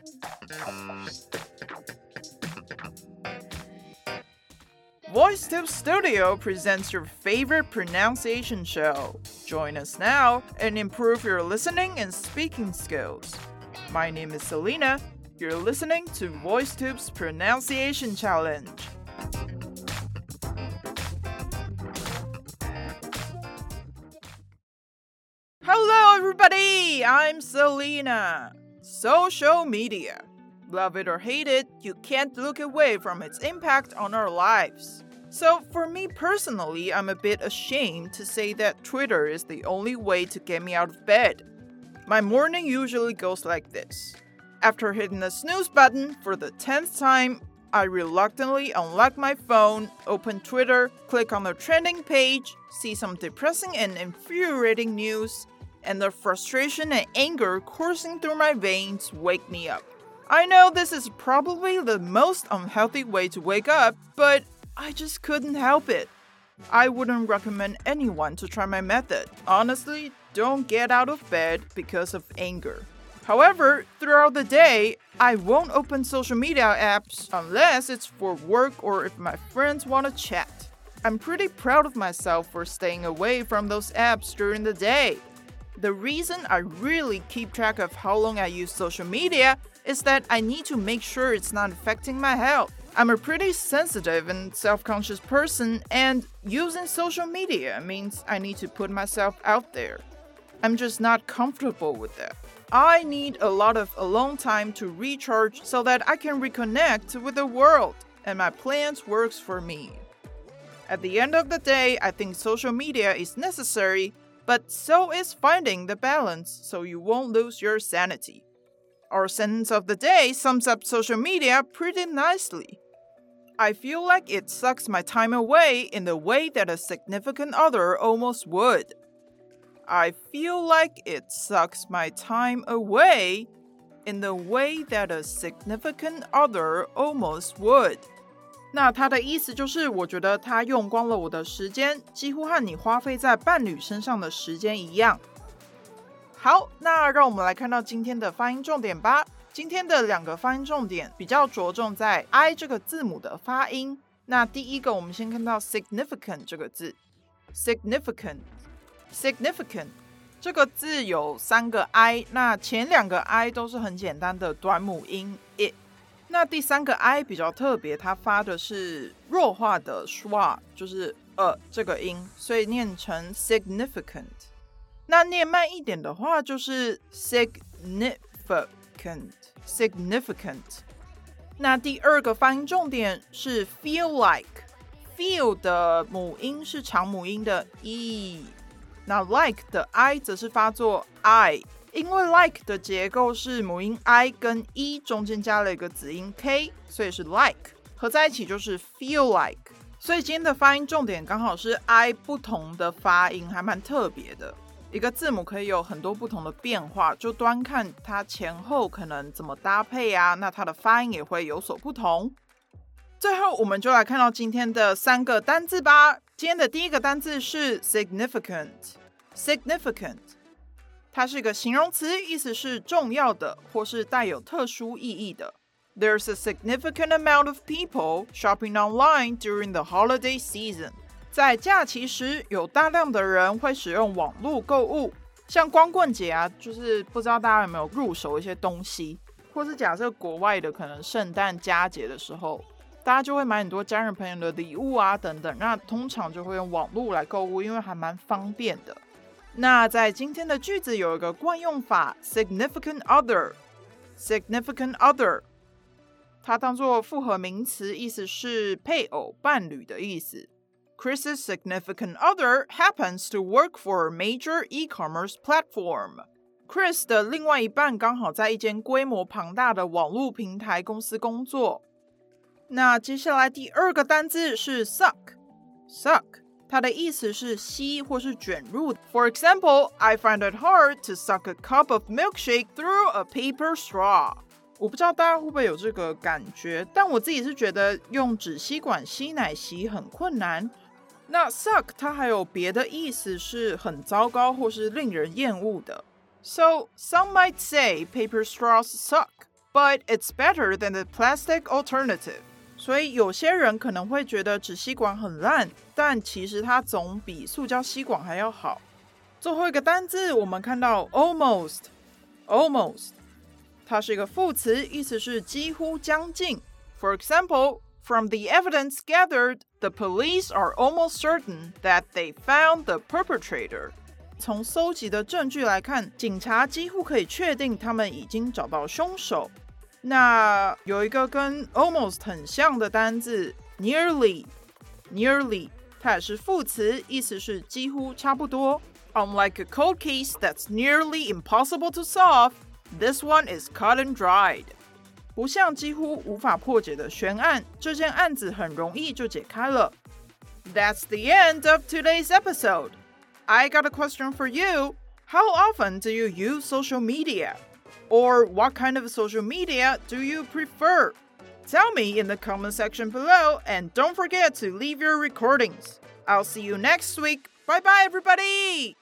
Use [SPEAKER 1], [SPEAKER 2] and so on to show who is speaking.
[SPEAKER 1] VoiceTube Studio presents your favorite pronunciation show. Join us now and improve your listening and speaking skills. My name is Selena. You're listening to VoiceTube's Pronunciation Challenge. Hello, everybody! I'm Selena. Social media. Love it or hate it, you can't look away from its impact on our lives. So for me personally, I'm a bit ashamed to say that Twitter is the only way to get me out of bed. My morning usually goes like this. After hitting the snooze button for the 10th time, I reluctantly unlock my phone, open Twitter, click on the trending page, see some depressing and infuriating news, and the frustration and anger coursing through my veins wake me up. I know this is probably the most unhealthy way to wake up, but I just couldn't help it. I wouldn't recommend anyone to try my method. Honestly, don't get out of bed because of anger. However, throughout the day, I won't open social media apps unless it's for work or if my friends want to chat. I'm pretty proud of myself for staying away from those apps during the day. The reason I really keep track of how long I use social media is that I need to make sure it's not affecting my health. I'm a pretty sensitive and self-conscious person, and using social media means I need to put myself out there. I'm just not comfortable with that. I need a lot of alone time to recharge so that I can reconnect with the world, and my plans works for me. At the end of the day, I think social media is necessary, but so is finding the balance so you won't lose your sanity. Our sentence of the day sums up social media pretty nicely. I feel like it sucks my time away in the way that a significant other almost would. I feel like it sucks my time away in the way that a significant other almost would. 那它的意思就是，我觉得它用光了我的时间，几乎和你花费在伴侣身上的时间一样。好，那让我们来看到今天的发音重点吧。今天的两个发音重点比较着重在 I 这个字母的发音。那第一个，我们先看到 significant 这个字 ，significant 这个字有3个 I， 那前2个 I 都是很简单的短母音 it。那第3个 I 比较特别，它发的是弱化的 schwa， 就是这个音，所以念成 significant。那念慢一点的话，就是 significant。那第2个发音重点是 feel like。feel 的母音是长母音的 e， 那 like 的 I 则是发作 I。因为 like 的结构是母音 I 跟 E 中间加了一个子音 K， 所以是 like， 合在一起就是 feel like。所以今天的发音重点刚好是 I 不同的发音，还蛮特别的。一个字母可以有很多不同的变化，就端看它前后可能怎么搭配啊，那它的发音也会有所不同。最后我们就来看到今天的3个单字吧。今天的第一个单字是 significant。它是一个形容词，意思是重要的或是带有特殊意义的。There's a significant amount of people shopping online during the holiday season. 在假期时，有大量的人会使用网络购物。像光棍节啊，就是不知道大家有没有入手一些东西，或是假设国外的可能圣诞佳节的时候，大家就会买很多家人朋友的礼物啊等等，那通常就会用网络来购物，因为还蛮方便的。那在今天的句子有一个惯用法 significant other， 它当作复合名词，意思是配偶、伴侣的意思。Chris's significant other happens to work for a major e-commerce platform. Chris 的另外一半刚好在一间规模庞大的网络平台公司工作。那接下来第2个单字是 suck， 它的意思是吸或是卷入。For example, I find it hard to suck a cup of milkshake through a paper straw. 我不知道大家会不会有这个感觉，但我自己是觉得用纸吸管吸奶昔很困难。那 suck 它还有别的意思，是很糟糕或是令人厌恶的。So, some might say paper straws suck. but it's better than the plastic alternative. 所以有些人可能会觉得纸吸管很烂，但其实它总比塑胶吸管还要好。最后一个单字，我们看到 almost， 它是一个副词，意思是几乎将近。For example, from the evidence gathered, the police are almost certain that they found the perpetrator. 从搜集的证据来看，警察几乎可以确定他们已经找到凶手。那有一个跟 almost 很像的单字 nearly， 它也是副词，意思是几乎差不多。Unlike a cold case that's nearly impossible to solve, this one is cut and dried. 不像几乎无法破解的悬案，这件案子很容易就解开了。That's the end of today's episode. I got a question for you. How often do you use social media? Or what kind of social media do you prefer? Tell me in the comment section below, and don't forget to leave your recordings. I'll see you next week. Bye bye, everybody!